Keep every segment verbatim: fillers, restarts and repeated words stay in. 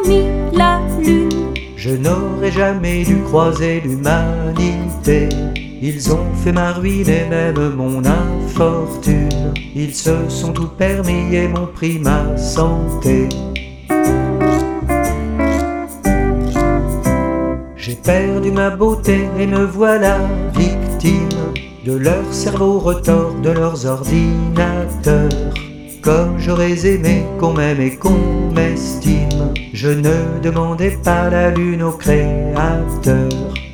mis la lune. Je n'aurais jamais dû croiser l'humanité. Ils ont fait ma ruine et même mon infortune. Ils se sont tout permis et m'ont pris ma santé. J'ai perdu ma beauté et me voilà victime de leur cerveau retors, de leurs ordinateurs. Comme j'aurais aimé qu'on m'aime et qu'on m'estime, je ne demandais pas la lune au créateur.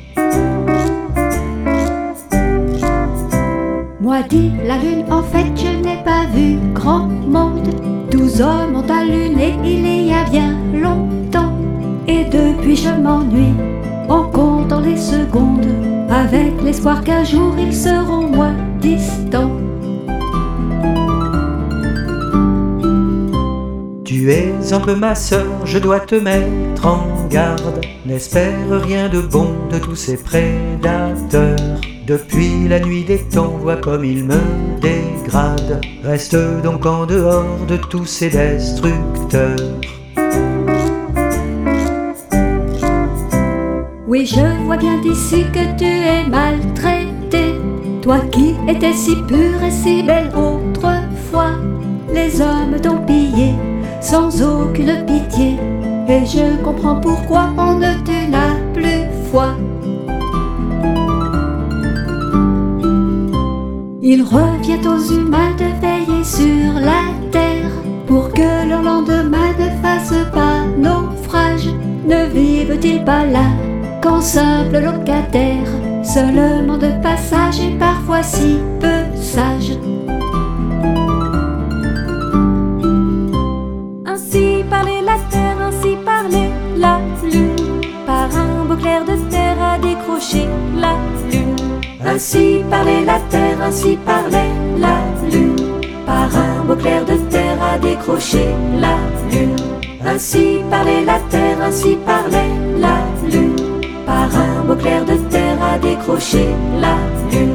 Moi dit la lune, en fait je n'ai pas vu grand monde. Douze hommes ont alluné il y a bien longtemps. Et depuis je m'ennuie en comptant les secondes, avec l'espoir qu'un jour ils seront moins distants. Tu es un peu ma sœur, je dois te mettre en garde. N'espère rien de bon de tous ces prédateurs. Depuis la nuit des temps, vois comme ils me dégradent. Reste donc en dehors de tous ces destructeurs. Oui, je vois bien d'ici que tu es maltraité. Toi qui étais si pure et si belle autrefois, les hommes t'ont pillé sans aucune pitié. Et je comprends pourquoi on ne te n'a plus foi. Il revient aux humains de veiller sur la terre, pour que leur lendemain ne fasse pas naufrage. Ne vivent-ils pas là qu'en simple locataire, seulement de passage et parfois si peu sage? Ainsi parlait la terre, ainsi parlait la lune, par un beau clair de terre à décrocher la lune. Ainsi parlait la terre, ainsi parlait la lune, par un beau clair de terre à décrocher la lune. Ainsi parlait la terre, ainsi parlait la lune, par un beau clair de terre à décrocher la lune.